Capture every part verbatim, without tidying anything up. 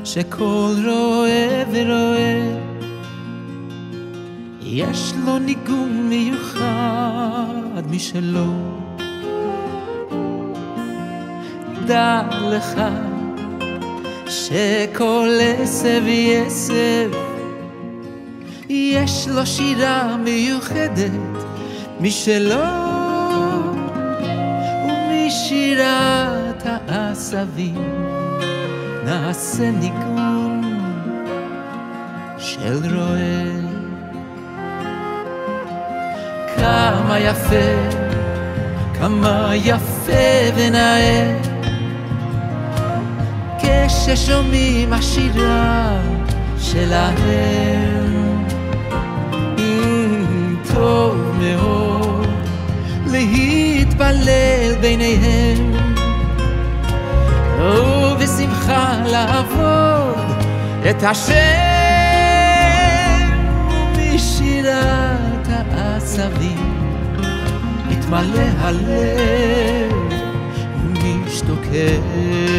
שכל רואה ורואה יש לו ניגון מיוחד משלו. דע לך שכל עשב יעשב יש לו שירה מיוחדת משלו, ומשירת העשבים נעשה ניגון של רועה. כמה יפה, כמה יפה ונאה כששומעים השירה שלהם. טוב מאוד להתפלל ביניהם ובשמחה לעבוד את השם, ומשירת העשבים מתמלא הלב ומשתוקק.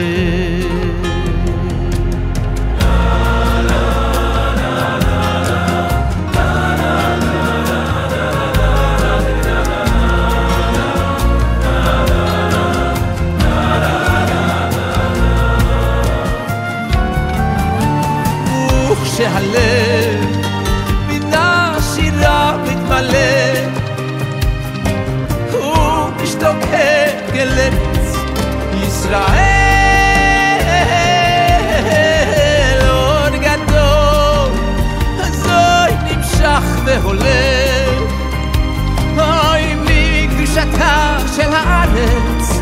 שהלב מן השירה מתמלא ומשתוקק אל ארץ ישראל. עוד גדול הזוי נמשך והולך, אוי מקדושתה של הארץ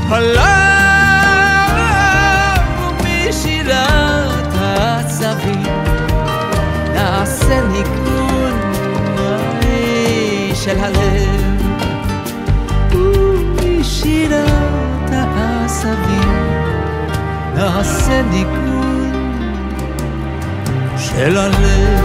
עולם, ומשירת העשבים נעשה ניגון של הלב, ומשירת העשבים נעשה ניגון של הלב.